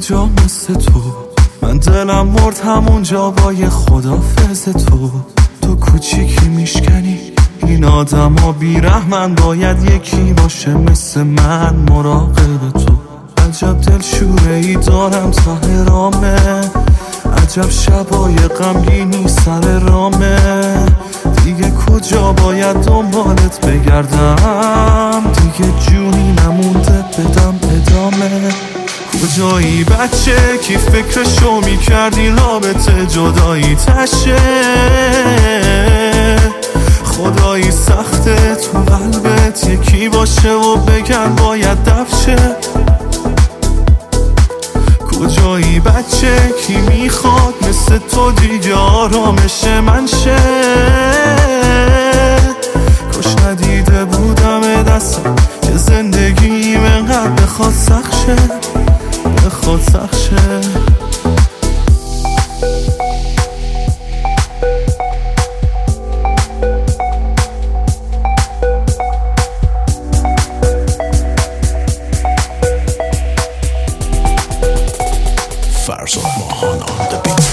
کجا مثل تو، من دلم مرد همونجا با یه خدافظ تو کوچیکی میشکنی این آدم ها بیرحمن، باید یکی باشه مثل من مراقب تو. عجب دلشوره ای دارم ته رامه، عجب شبای غمگینی سر رامه، دیگه کجا باید دنبالت بگردم، دیگه جونی نمونده بدم ادامه. کجایی بچه کی فکرشو میکردی رابطه جدایی تشه، خدایی سخته تو قلبت یکی باشه و بگن باید دفشه. کجایی بچه کی میخواد مثل تو دیگه آرامش من شه، کاش ندیده بودم دستم که زندگیم انقدر بخواد سخت شه، بخواد سخت شه. فرزاد ماهان on the beat.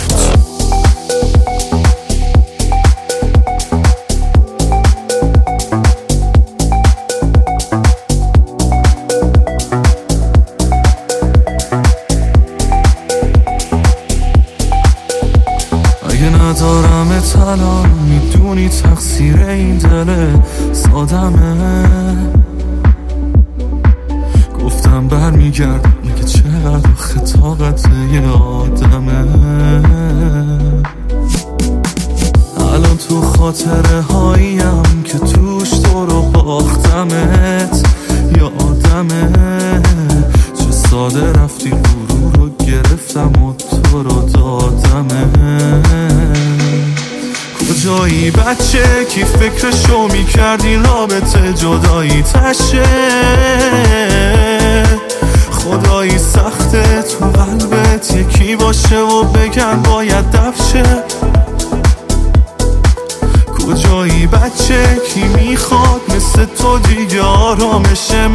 اگه ندارم الان میدونی تقصیر این دل سادمه، گفتم برمیگردم میگه چقدر خطاقت یه آدمه. الان تو خاطره هاییم که توش تو رو باختمت یادمه، چه ساده رفتی غرور رو گرفتم و تو رو دادمه. کجایی بچه کی فکرشو میکردی رابطه جدایی تشه، خدایی سخته تو قلبت یکی باشه و بگن باید دفشه. کجایی بچه کی میخواد مثل تو دیگه آرامش